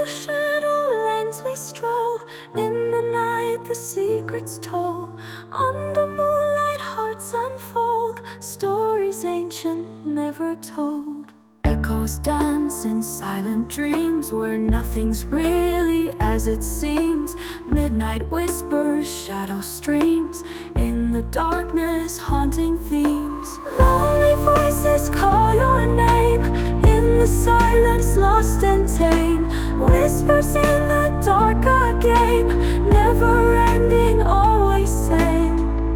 shadowlands we stroll. In the night the secrets told. Under moonlight hearts unfold. Stories ancient, never told. Echoes dance in silent dreams, where nothing's really as it seems. Midnight whispers, shadow streams, in the darkness haunting themes. Lonely voices call your name, in the silence lost and tame. Whispers in the dark a game, never ending, always same.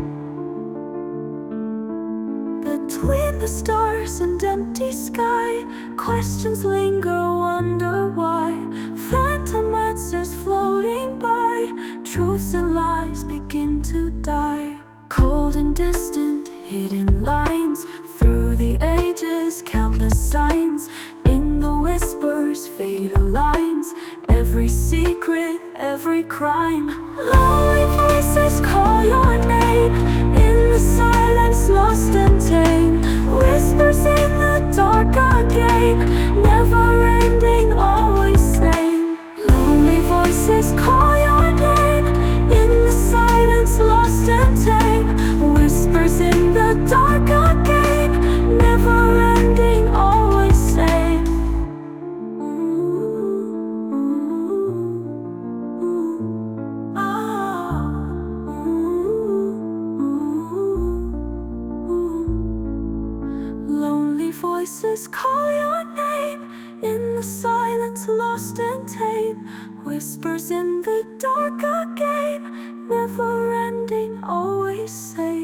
Between the stars and empty sky, questions linger, wonder why. Phantom answers floating by, truths and lies begin to die. Cold and distant, hidden lines, through the ages, countless signs. In the whispers, fatal lines, every secret, every crime. Lonely voices call your name, in the silence lost and tame. Whispers in the dark a game, never ending, always same. Lonely voices call your name, in the silence lost and tame. Whispers in the dark a game, never ending, always same. Lonely voices call your name, in the silence lost and tame. Whispers in the dark a game, never ending, always same.